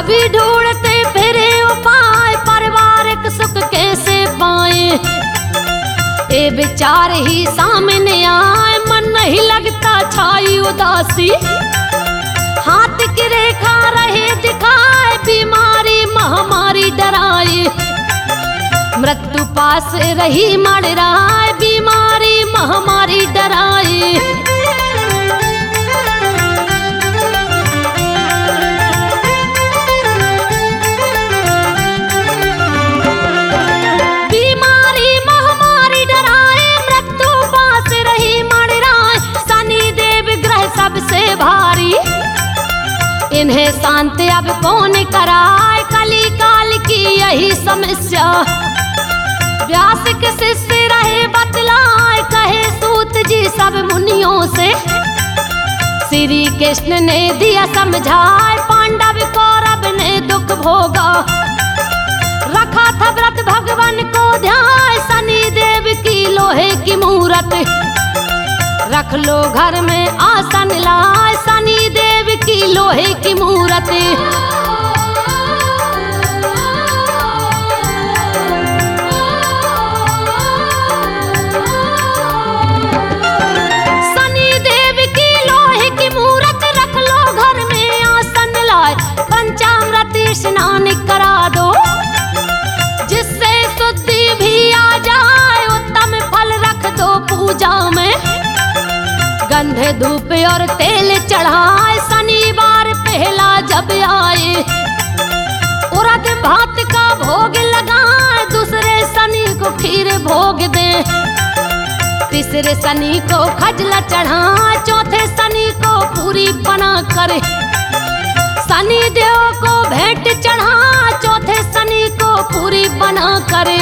सभी ढूंढते फिरे उपाय, पारिवारिक सुख कैसे पाए। ये विचार ही सामने आए, मन नहीं लगता छाई उदासी। हाथ की रेखा रहे दिखाए, बीमारी महामारी डराए। मृत्यु पास रही मड़राए, बीमारी महामारी डराए। बीमारी महामारी डराए, मृत्यु पास रही मड़राए। शनि देव ग्रह सबसे भारी, इन्हें शांति अब कौन कराए। कली काल की यही समस्या, व्यास के शिष्य रहे बतलाए। कहे सूत जी सब मुनियों से, श्री कृष्ण ने दिया समझाए। पांडव कौरव ने दुख भोगा, रखा था व्रत भगवान को ध्यान। शनि देव की लोहे की मूरत, रख लो घर में आसन लाए। शनि देव की लोहे की मूरत। स्नान करा दो, जिससे शुद्धि भी आ जाए। उत्तम फल रख दो पूजा में, गंधे धूप और तेल चढ़ाए। शनिवार पहला जब आए, उड़द भात का भोग लगाए। दूसरे शनि को खीर भोग दे, तीसरे शनि को खजला चढ़ाए। चौथे शनि को पूरी बना कर शनि देव को भेंट चढ़ा। चौथे शनि को पूरी बना करे।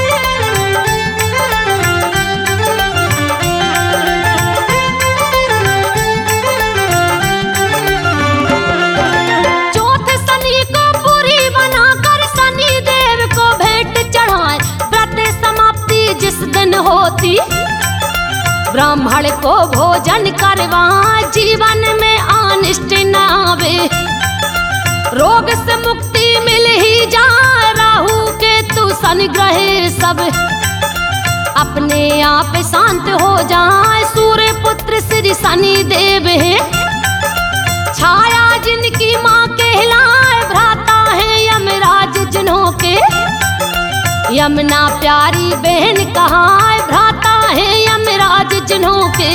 चौथे शनि को पूरी बना कर शनि देव को भेंट चढ़ाए। व्रत समाप्ति जिस दिन होती, ब्राह्मण को भोजन करवाए। जीवन में अनिष्ट न आवे, रोग से मुक्ति मिल ही जाए। राहु केतु शनि ग्रह सब अपने आप शांत हो जाए। सूर्य पुत्र श्री शनि देव है, छाया जिनकी माँ कहलाए। भ्राता है यमराज जिन्हों के, यमुना प्यारी बहन कहाए। भ्राता है यमराज जिन्हों के।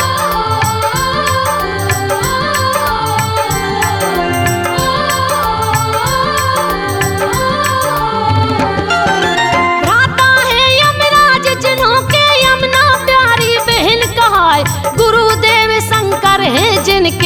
गुरुदेव शंकर हैं जिनके,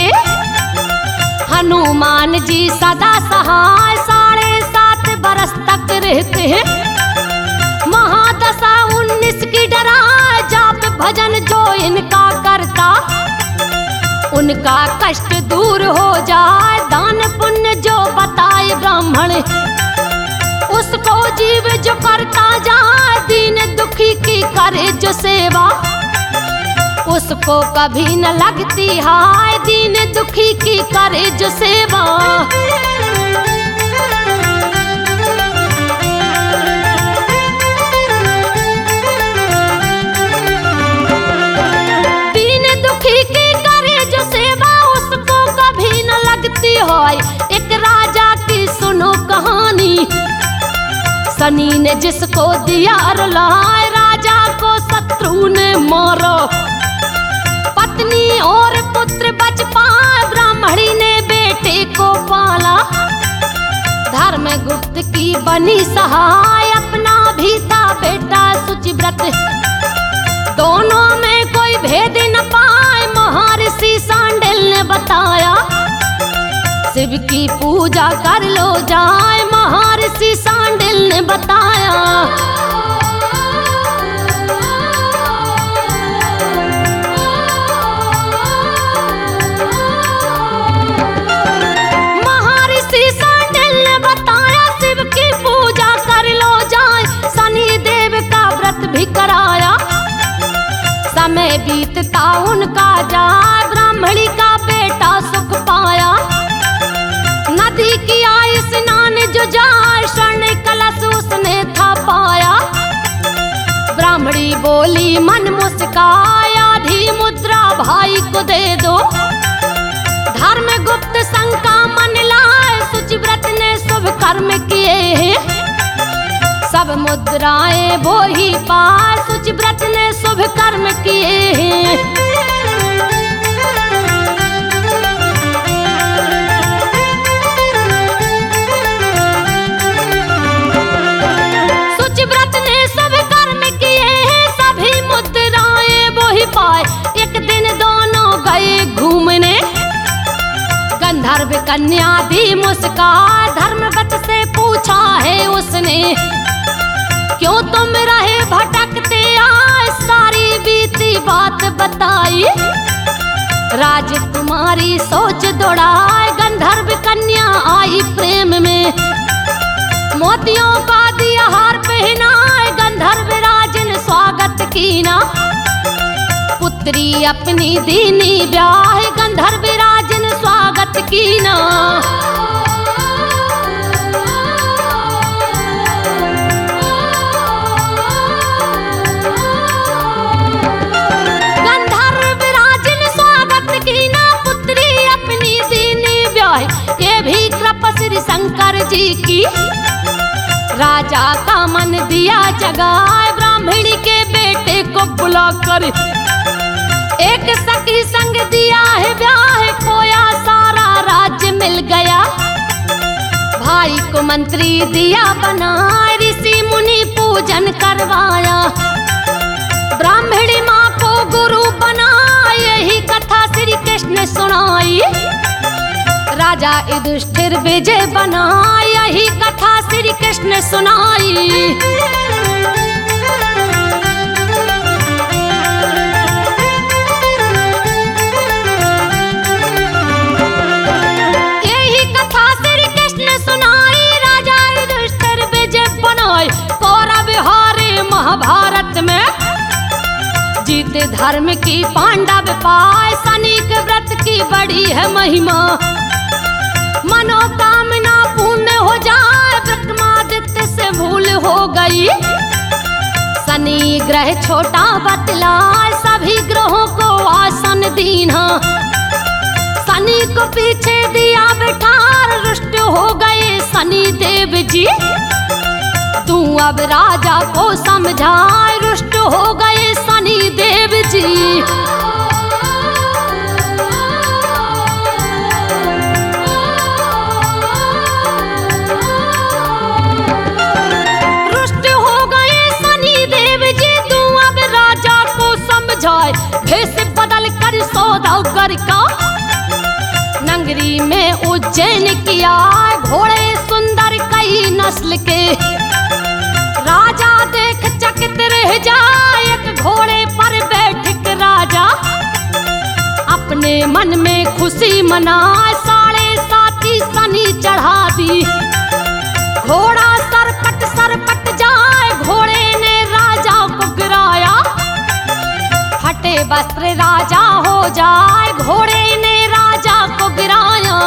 हनुमान जी सदा सहाय। 7.5 बरस तक रहते हैं, महादशा 19 की डराए। जाप भजन जो इनका करता, उनका कष्ट दूर हो जाए। दान पुण्य जो बताए ब्राह्मण, उसको जीव जो करता जाए। दीन दुखी की करे जो सेवा, उसको कभी न लगती हाय। दीन दुखी की करे जो सेवा। दीन दुखी की करे जो सेवा, उसको कभी न लगती हाय। एक राजा की सुनो कहानी, शनि ने जिसको दिया रुलाए। राजा को शत्रु ने मारा, पत्नी और पुत्र बच पाए। ब्राह्मणी ने बेटे को पाला, धर्मगुप्त की बनी सहाय। अपना भी था बेटा शुचिव्रत, दोनों में कोई भेद न पाए। महर्षि सांडिल ने बताया, शिव की पूजा कर लो जाए। महर्षि सांडिल ने बताया। समय बीतता उनका जाए, ब्राह्मणी का बेटा सुख पाया। नदी की आइस ब्राह्मणी बोली मन मुस्काया, आधी मुद्रा भाई को दे दो। धर्म गुप्त शंका मन लाए, शुचि व्रत ने शुभ कर्म किए हैं। सब मुद्राएं वो ही पाए, शुचि व्रत ने शुभ कर्म किए हैं। शुचि व्रत ने शुभ कर्म किए हैं, सभी मुद्राएं वो ही पाए। एक दिन दोनों गए घूमने, गंधर्व कन्या दी मुस्कान, धर्मवत से पूछा है उसने, क्यों तुम रहे भटकते आए, सारी बीती बात बताई। राजकुमारी सोच दौड़ाए, गंधर्व कन्या आई प्रेम में, मोतियों का दिया हार पहनाए, गंधर्व राज ने स्वागत कीना। पुत्री अपनी दीनी ब्याह, गंधर्व राज ने स्वागत कीना। गंधर्व राज ने स्वागत कीना, पुत्री अपनी दीनी ब्याह, ये भी कृपा श्री शंकर जी की। राजा का मन दिया जगाए, ब्राह्मणी के बेटे को बुलाकर एक सखी संग दिया है ब्याह, खोया सारा राज्य मिल गया। भाई को मंत्री दिया बनाए, ऋषि मुनि पूजन करवाया, ब्राह्मणी माँ को गुरु बनाया, यही कथा श्री कृष्ण सुनाई। राजा युधिष्ठिर विजय बनाया, यही कथा श्री कृष्ण सुनाई। यही कथा श्री कृष्ण सुनाई, राजा युधिष्ठिर विजय बनाए। कौरव हारे महाभारत में, जीते धर्म की पांडव पाए, शनि के व्रत की बड़ी है महिमा। मनोकामना पूर्ण हो जाए, विक्रमादित्य से भूल हो गई। शनि ग्रह छोटा बतलाए, सभी ग्रहों को आसन दीना। शनि को पीछे दिया बिठार, रुष्ट हो गए शनि देव जी। तू अब राजा को समझाए, रुष्ट हो गए शनि देव जी। भेष बदल कर सौदागर का, नगरी में उज्जैन किया, घोड़े सुंदर कई नस्ल के। राजा देख चकित रह जाए, एक घोड़े पर बैठ के राजा अपने मन में खुशी मनाए, 7.5 शनि चढ़ा दी। घोड़ा सरपट जाए, घोड़े ने राजा को गिराया, फटे वस्त्र राजा हो जाए, घोड़े ने राजा को गिराया।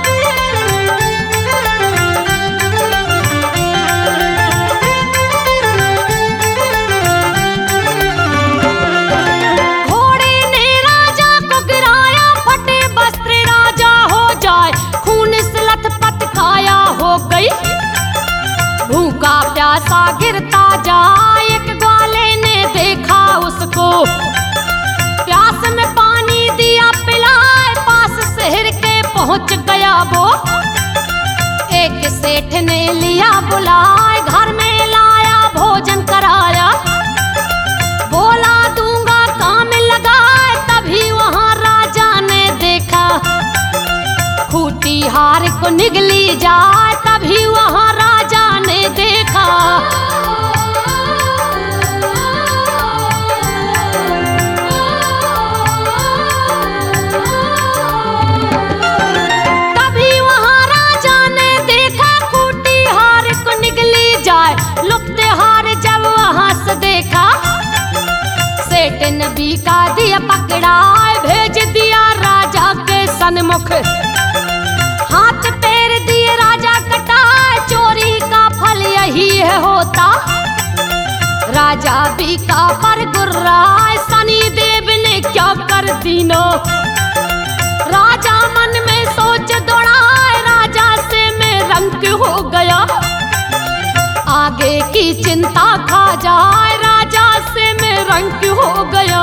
घोड़े ने राजा को गिराया, फटे वस्त्र राजा हो जाए, खून से लथपथ काया हो गई। भूखा प्यासा गिरता जाए, एक ग्वाले ने देखा उसको, प्यास में पानी दिया पिलाए, पास शहर के पहुंच गया वो। एक सेठ ने लिया बुलाए, घर में लाया भोजन कराया, बोला दूंगा काम लगाए। तभी वहां राजा ने देखा, खूटी हार को निगली जाए, तभी वहां राजा ने देखा। नबी का दिया पकड़ा, भेज दिया राजा के सन्मुख, हाथ पैर दिए राजा कटा, चोरी का फल यही है होता। राजा राजा बीका पर गुर्राए, सनी देव ने क्या कर दीनो। राजा मन में सोच दौड़ाए, राजा से मैं रंग हो गया। आगे की चिंता खा जाए, राजा से मैं रंग हो गया।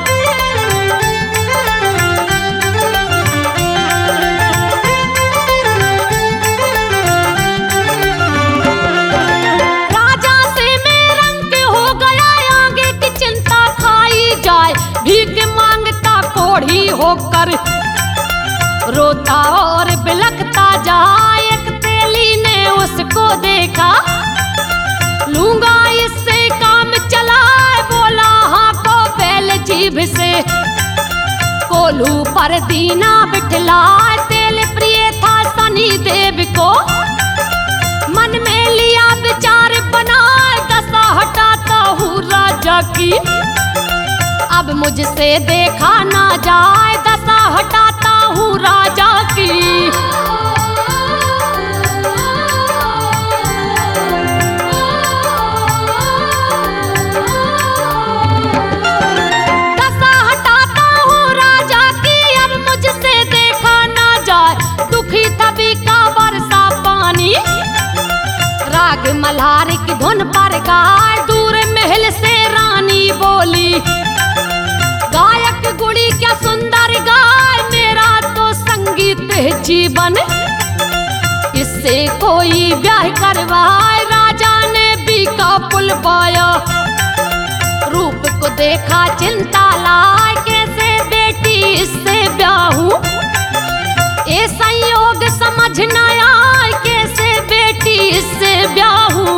राजा से मैं रंग हो गया, आगे की चिंता खाई जाए। भीख मांगता कोढ़ी होकर, रोता और बिलखता जाए। एक तेली ने उसको देखा, लूंगा इससे काम चलाए। बोला हाँ को बैल जीभ से, कोल्हू पर दीना बिठलाए। तेल प्रिय था सनी देव को, मन में लिया विचार बनाए। दशा हटाता हूँ राजा की, अब मुझसे देखा ना जाए। दशा हटाता हूँ राजा की। दशा हटाता हूँ राजा की, अब मुझसे देखा ना जाए। दुखी तभी का बरसा पानी, राग मल्हार की धुन पर गाए। दूर महल से रानी बोली, गायक गुड़ी क्या सुंदर गाय। मेरा तो संगीत है जीवन, इससे कोई ब्याह करवाए। राजा ने बीका बुलवाया, रूप को देखा चिंता लाए। कैसे बेटी इससे ब्याहूं, ये संयोग समझ न आए। कैसे बेटी इससे ब्याहूं।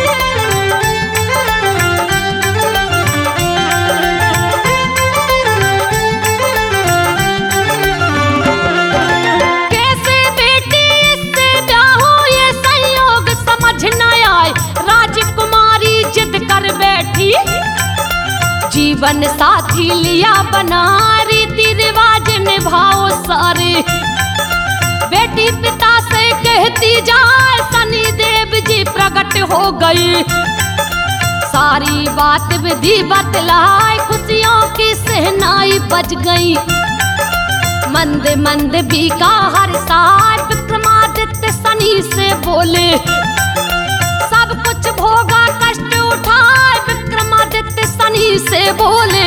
जीवन साथी लिया बना, रीति रिवाज निभाओ सारे। बेटी पिता से कहती जाए, सनी देव जी प्रकट हो गई। सारी बात विधि बतलाए, खुशियों की सहनाई बज गई। मंद मंद बीका हर साल, विक्रमादित्य सनी से बोले। सब कुछ भोगा कष्ट उठाए, विक्रमादित्य सनी से बोले।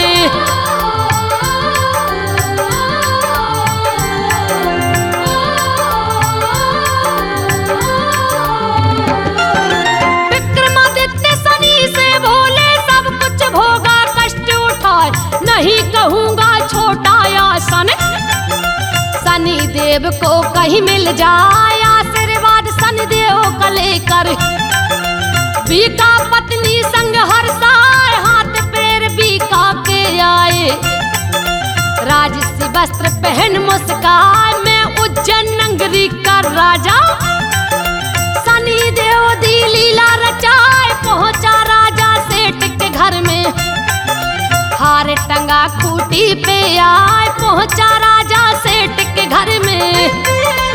विक्रमादित्य सनी से बोले, सब कुछ भोगा कष्ट उठाए। नहीं कहूँगा छोटा आसन, सनी देव को कहीं मिल जाए। आशीर्वाद सनी देव का लेकर बीका पत्नी संग हर साल, हाथ पैर बीका के आए। राजसी वस्त्र पहन मुस्काए, मैं उज्जैन नगरी का राजा। सनी देव दी लीला रचाए, पहुंचा राजा सेठ के घर में। हार टंगा खूटी पे आए, पहुंचा राजा सेठ के घर में।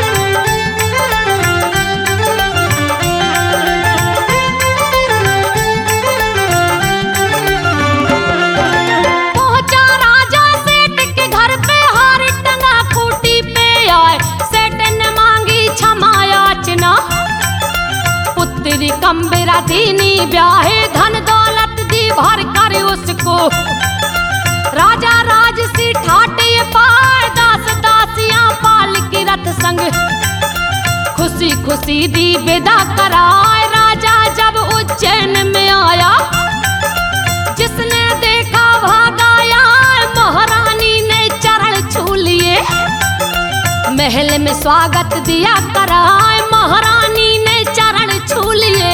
कंबेरा दीनी ब्याहे, धन दौलत दी भर कर उसको। राजा राजसी ठाटे पाए, दास दासियां पाल की रथ संग। खुशी खुशी दी विदा कराए, राजा जब उज्जैन में आया। जिसने देखा भागाया, महारानी ने चरण छू लिए। महल में स्वागत दिया कराए, महारानी ने चरण छू लिए।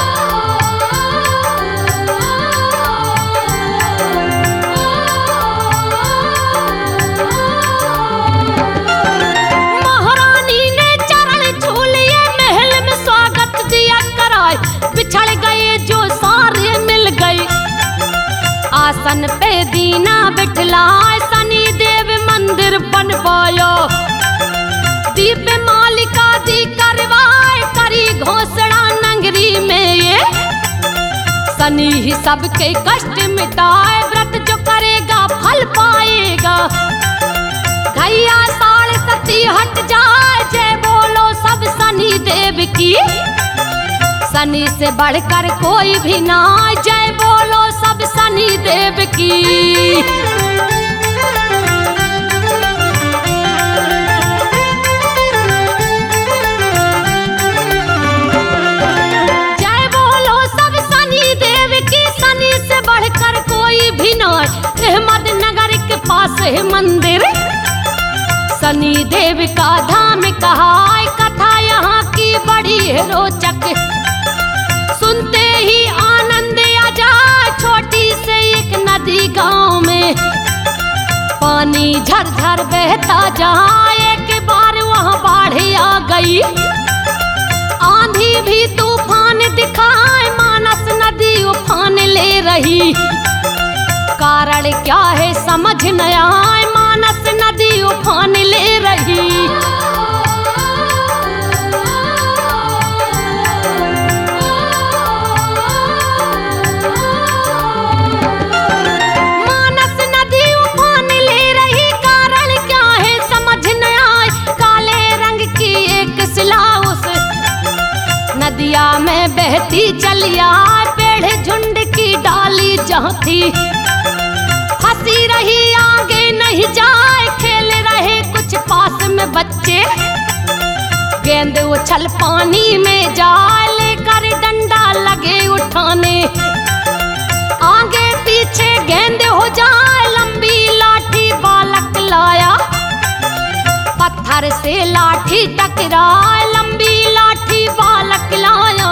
महारानी ने चरण छू लिए, महल में स्वागत दिया कराए। बिछड़ गए जो सारे मिल गए, आसन पे दीना बिठलाए। सनी देव मंदिर बनवाया, दीप मालिका दी करवाए। करी घोषणा नगरी में ये, शनि ही सबके कष्ट मिटाए, व्रत जो करेगा फल पाएगा। घैया साढ़ सती हट जाए, जय बोलो सब शनि देव की। शनि से बढ़कर कोई भी ना, जय बोलो सब शनि देव की। जय बोलो सब शनि देव की, शनि से बढ़कर कोई भी ना। अहमदनगर के पास है मंदिर, शनि देव का धाम कहा, कथा यहाँ की बड़ी है रोचक। सुनते ही आनंद आ जाए, छोटी से एक नदी गांव में पानी झरझर बहता जाए। एक बार वहाँ बाढ़ आ गई, आंधी भी तूफान दिखाए, मानस नदी उफान ले रही। कारण क्या है समझ न आए, मानस नदी उफान ले रही। मानस नदी उफान ले रही, कारण क्या है समझ न आए। काले रंग की एक शिला उस नदिया में बहती चली आए, पेड़ झुंड की डाली जहाँ थी। हंसी रही आगे नहीं जाए, खेल रहे कुछ पास में बच्चे। गेंद उछल पानी में जाए, लेकर डंडा लगे उठाने। आगे पीछे गेंद हो जाए, लंबी लाठी बालक लाया। पत्थर से लाठी टकराए, लंबी लाठी बालक लाया।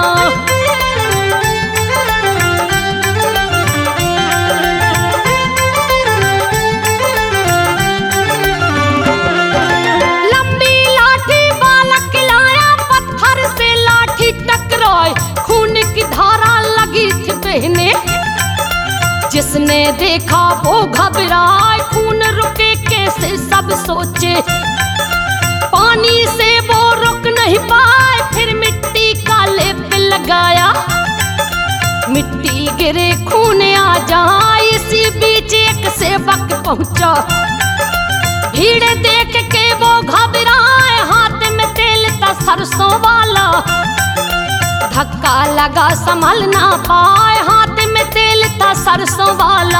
जिसने देखा वो घबराए, खून रुके कैसे सब सोचे। पानी से वो रुक नहीं पाए, फिर मिट्टी का लेप लगाया। मिट्टी गिरे खून आ जाए, इसी बीच एक सेवक पहुंचा। भीड़ देख के वो घबराए, हाथ में तेल था सरसों वाला। धक्का लगा संभल ना पाए, हाथ में तेल था सरसों वाला।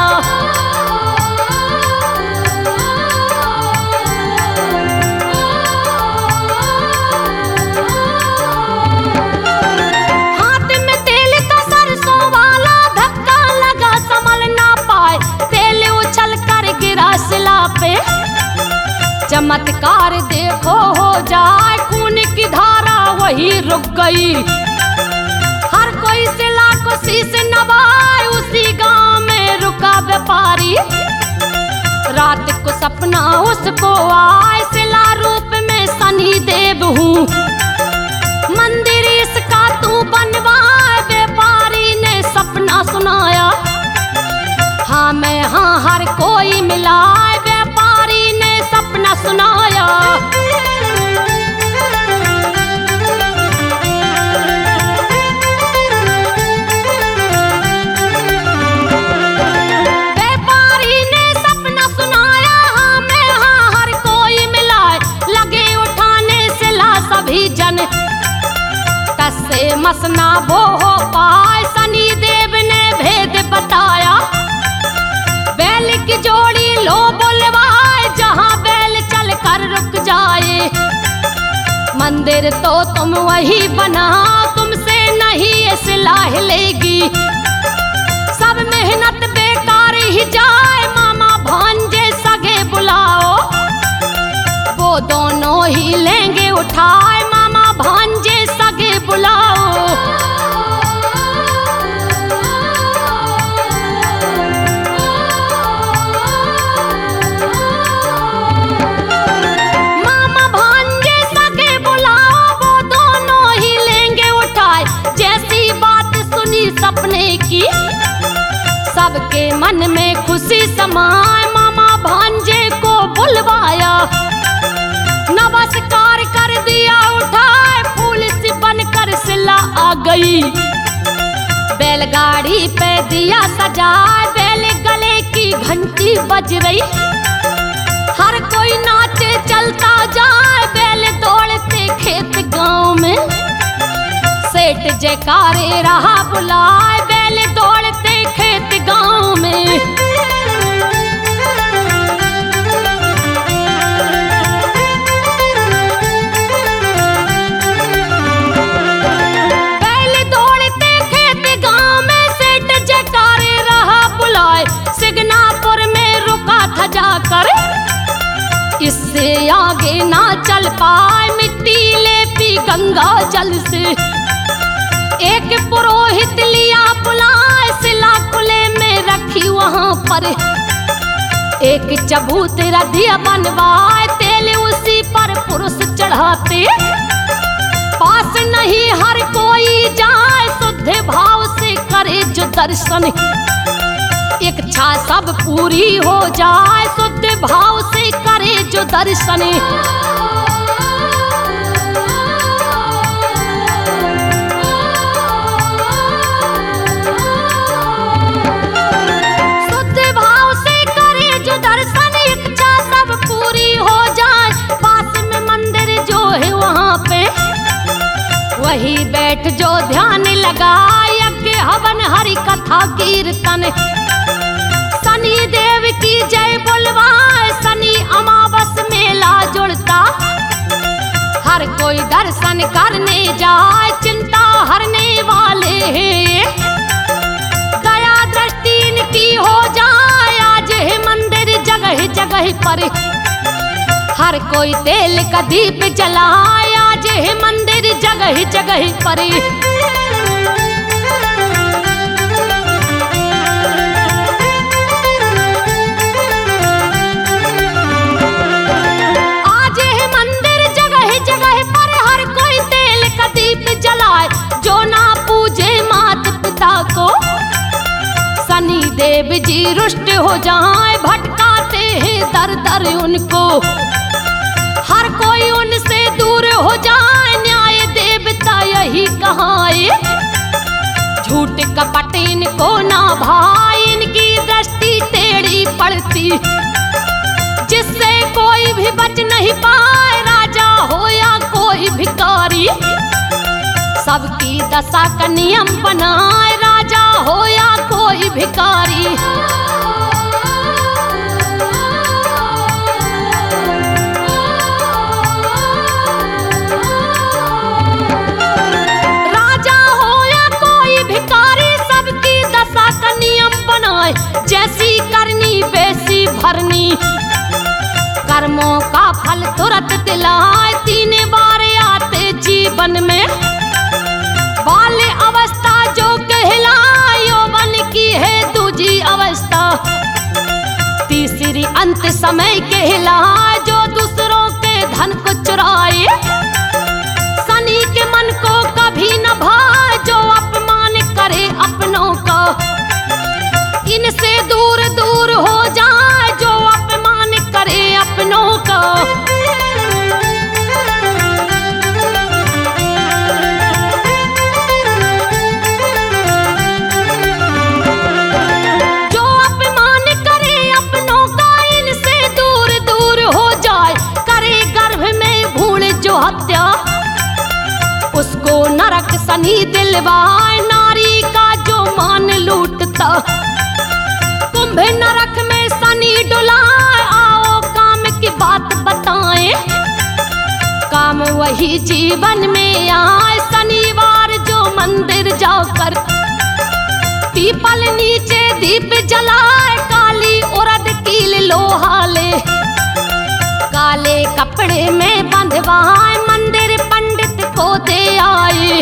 हाथ में तेल था सरसों वाला, धक्का लगा संभल ना पाए, तेल उछल कर गिरा शिला पे। चमत्कार देखो हो जाए, खून की धारा वही रुक गई। कोई शिला को शीश नवाए, उसी गांव में रुका व्यापारी। रात को सपना उसको आए, शिला रूप में शनि देव हूँ। मंदिर इसका तू बनवाए, व्यापारी ने सपना सुनाया। हाँ मैं हाँ हर कोई मिलाए, व्यापारी ने सपना सुनाया। मसना वो हो पाए, शनि देव ने भेद बताया। बैल की जोड़ी लो बुलवाए, जहाँ बैल चल कर रुक जाए। मंदिर तो तुम वही बनाओ, तुमसे नहीं ये शिला हिलेगी। सब मेहनत बेकार ही जाए, मामा भांजे सगे बुलाओ। वो दोनों ही लेंगे उठाए, मामा भांजे सगे बुलाओ। मामा भांजे सगे बुलाओ, वो दोनों ही लेंगे उठाए। जैसी बात सुनी सपने की, सबके मन में खुशी समाए। मामा भांजे को बुलवाया, नमस्कार कर दिया उठाए, फूल सी बनकर शिला आ गई। बैलगाड़ी पे दिया सजाए, बैल गले की घंटी बज रही, हर कोई नाचे चलता जाए, बैल दौड़ते खेत गांव में। सेठ जयकारे रहा बुलाए, बैल दौड़ते खेत गांव में। बैल दौड़ते खेत गांव में, सेठ जयकारे रहा बुलाए, सिगनापुर में रुका था जाकर, इससे आगे ना चल पाए, मिट्टी ले पी गंगा जल से। एक पुरोहित लिया बुलाए, सिला खुले में रखी वहां पर, एक चबूतरा दिया बनवाए, तेल उसी पर पुरुष चढ़ाते। पास नहीं हर कोई जाए, शुद्ध भाव से करे जो दर्शन, इच्छा सब पूरी हो जाए, शुद्ध भाव से करे जो दर्शन। शुद्ध भाव से करे जो दर्शन, इच्छा सब पूरी हो जाए। पास में मंदिर जो है वहां पे, वही बैठ जो ध्यान लगाए, यज्ञ हवन हरि कथा कीर्तन। शनि देव की जय बुलवाए, शनि अमावस मेला जुड़ता, हर कोई दर्शन करने जाए, चिंता हरने वाले हैं। दया दृष्टि इनकी हो जाए, आज है मंदिर जगह जगह पर, हर कोई तेल का दीप जलाए, आज है मंदिर जगह जगह पर। शनि देव जी रुष्ट हो जाए, भटकाते हैं दर दर उनको, हर कोई उनसे दूर हो जाए, न्याय देवता यही कहाए। झूठ कपट इनको ना भाई, इनकी दृष्टि टेढ़ी पड़ती, जिससे कोई भी बच नहीं पाए, राजा हो या कोई भिखारी। सबकी दशा का नियम बनाए, राजा हो या कोई भिखारी। राजा हो या कोई भिखारी, सबकी दशा का नियम बनाए, जैसी करनी वैसी भरनी। कर्मों का फल तुरंत दिलाए, 3 बार आते जीवन में। बाल अवस्था जो कहलाए, यौवन की है दूजी अवस्था। तीसरी अंत समय कहलाए, जो दूसरों के धन को चुराए। शनि के मन को कभी न भाए, जो अपमान करे अपनों का। इनसे दूर दूर हो जाए, जो अपमान करे अपनों का। उसको नरक शनि दिलवाए, नारी का जो मान लूटता। कुंभ नरक में शनि डुलाए, आओ काम की बात बताएं। काम वही जीवन में आए, शनिवार जो मंदिर जाकर, पीपल नीचे दीप जलाए, काली उड़द कील लोहा ले। काले कपड़े में बंधवाए, मंदिर पंडित को दे आए।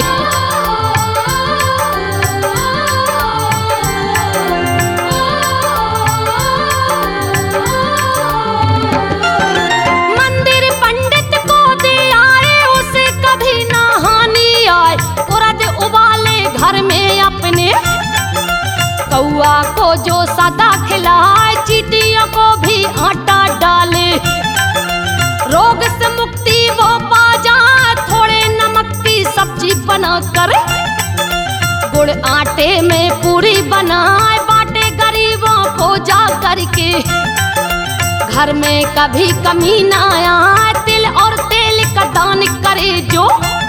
मंदिर पंडित को दे आए, उसे कभी ना हानि आए। उड़द उबाले घर में अपने, कौआ को जो सदा खिलाए, चींटियों को भी आटा डाले। रोग से मुक्ति वो पा जाए, थोड़े नमक की सब्जी बनाकर। गुड़ आटे में पूरी बनाए बाटे गरीबों को जा करके। घर में कभी कमी ना आए, तिल और तेल का दान करे जो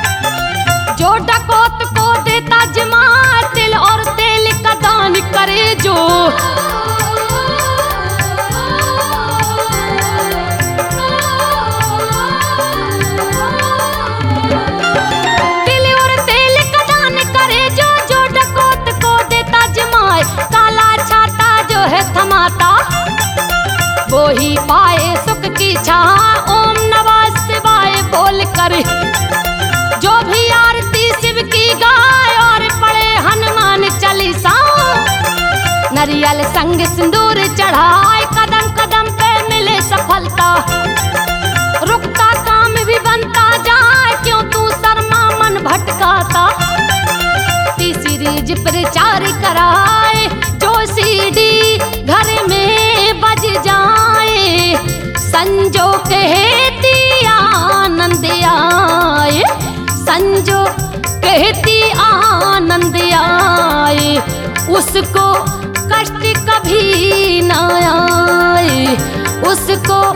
डकौत को देता जमा, तिल और तेल का दान करे जो। तिल और तेल का दान करे जो डकौत को देता जमाए। काला छाता जो है थमाता, वो ही पाए सुख की छाह। ओम नमः शिवाय बोल कर जो भी आरती शिव की गाय और पढ़े हनुमान चालीसा। नरियल संग सिंदूर चढ़ाए, कदम कदम पे मिले सफलता। रुकता काम भी बनता जाए, क्यों तू शर्मा मन भटकाता। तीसरी प्रचार कराए, जो सीडी घर में बज जाए। संजो कहती आनंद आए, संजो कहती आनंद आए। उसको कष्ट कभी ना आए, उसको